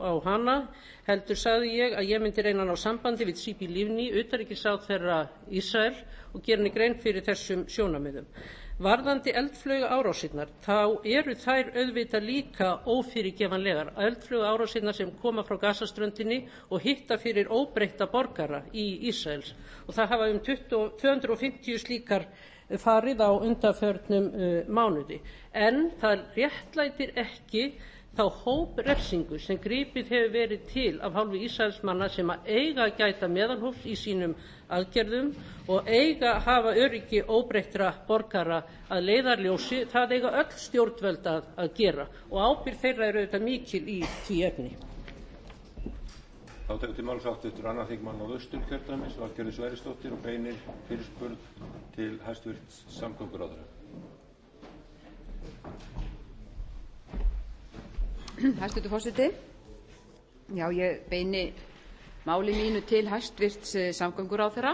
á hana, heldur sagði ég að ég myndi reyna að ná sambandi við Tzipi Livni, utanríkisráðherra Ísrael, og gera henni grein fyrir þessum sjónarmiðum. Varðandi eldflaugaárásirnar, þá eru þær auðvitað líka ófyrirgefanlegar, eldflaugaárásirnar sem koma frá Gazaströndinni og hitta fyrir óbreytta borgara í Ísraels, og það hafa 250 slíkar farið á undanförnum mánuði. En það réttlætir ekki þá hóprefsingu sem gripið hefur verið til af hálfu Ísraelsmanna sem að eiga að gæta meðalhófs í sínum aðgerðum og eiga að hafa öryggi óbreyttra borgara að leiðarljósi. Það eiga öll stjórnvöld að gera og ábyrgð þeirra er auðvitað mikil í því efni. Þá tekur til máls hv. annar þingmaður Norðausturkjördæmis, Valgerður Sverrisdóttir, og beinir fyrirspurn til hæstv. samgönguráðherra. Hæstvirtur forseti. Já, ég beini máli mínu til hæstv. samgönguráðherra